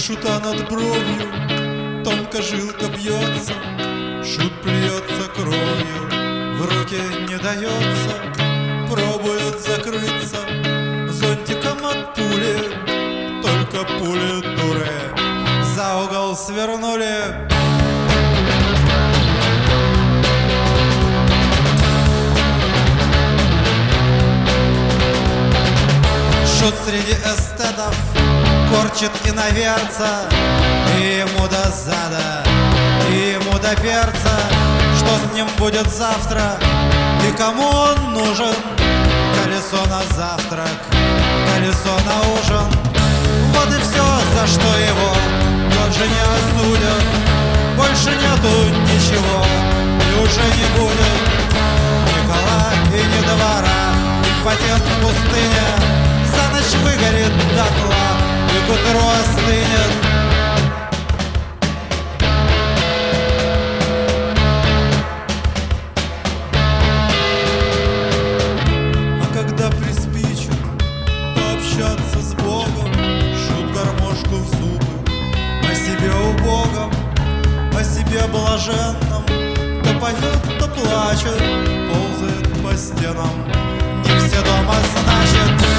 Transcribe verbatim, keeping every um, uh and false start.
шута над бровью тонко жилка бьется, шут плюется кровью, в руки не дается, пробует закрыться зонтиком от пули, только пули дуры за угол свернули. Шут среди эстетов корчит иноверца, и ему до зада, и ему до перца. Что с ним будет завтра и кому он нужен? Колесо на завтрак, колесо на ужин. Вот и все, за что его тоже не осудят. Больше нету ничего и уже не будет ни кола и ни двора, импотент в пустыне за ночь выгорит дотла и к утру остынет. А когда приспичит, то общаться с Богом, шут гармошку в зубы, о себе убогом, о себе блаженном, то поет, то плачет, ползает по стенам. Не все дома, значит.